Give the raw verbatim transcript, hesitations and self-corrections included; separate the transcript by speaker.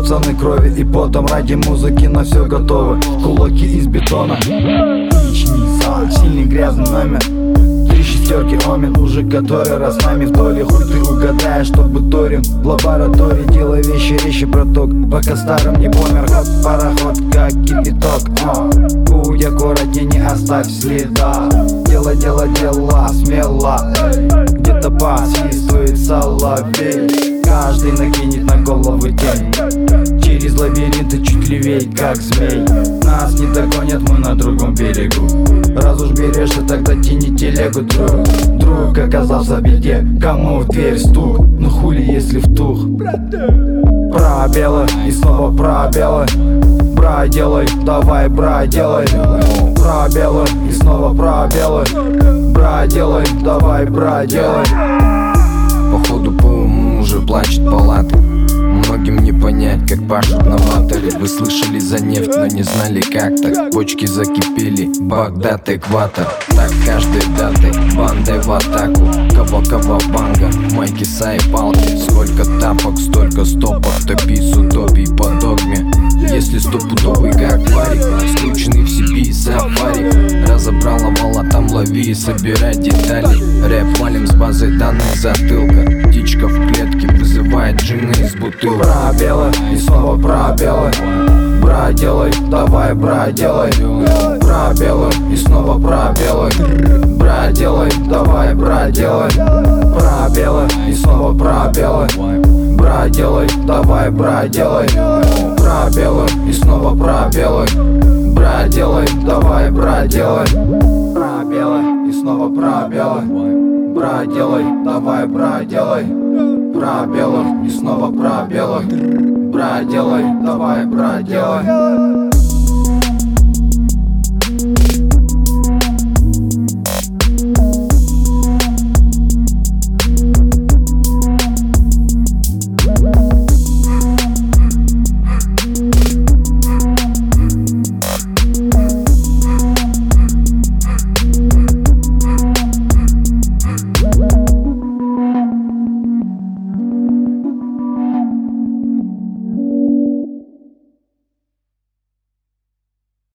Speaker 1: Пацаны крови и потом ради музыки на все готовы. Кулаки из бетона, яичница, сильный грязный номер. Три шестерки омин, мужик, который раз с нами в доле. Хуй ты угадаешь, чтобы торим в лаборатории. Делай вещи резче, браток, пока старым не помер. Ход, пароход, как кипяток. Будь аккуратнее, не оставь следа. Делай, делай, дела смело. Где-то посвистывает соловей. Каждый накинет на голову тень. Через лабиринты чуть левей, как змей. Нас не догонят, мы на другом берегу. Раз уж берешься, тогда тяни телегу, друг. Друг оказался в беде, кому в дверь стук. Ну хули, если втух. Пробелы и снова пробелы. Брай, делай, давай, брай, делай. Пробелы и снова пробелы. Брай, делай, давай, брай, делай.
Speaker 2: Походу по уму уже плачет палата. Многим не понять, как пашут на ватере. Вы слышали за нефть, но не знали как так. Бочки закипели, Багдад, экватор. Так каждой датой, бандой в атаку. Кого-кого банга, майки, сай, палки. Сколько тапок, столько стопок. Топи, сутопий по догме. Если стопудовый как парик, скрученный в себе сафари. Разобрала мало, там лови и собирай детали. Рэп валим с базой данных затылка. Птичка в клетке вызывает джинны из бутылок.
Speaker 1: Пробелы и снова пробелы. Брай, делай, давай, брай, делай. Пробелы и снова пробелы. Брай, делай, давай, брай, делай. Пробелы и снова пробелы. Брай, делай, давай, брай, делай. Пробелы и снова пробелы. Брай, делай, давай, брай, делай. Пробелы и снова пробелы. Брай, делай, давай, брай, делай. Пробелы и снова пробелы. Брай, делай, давай, брай, делай.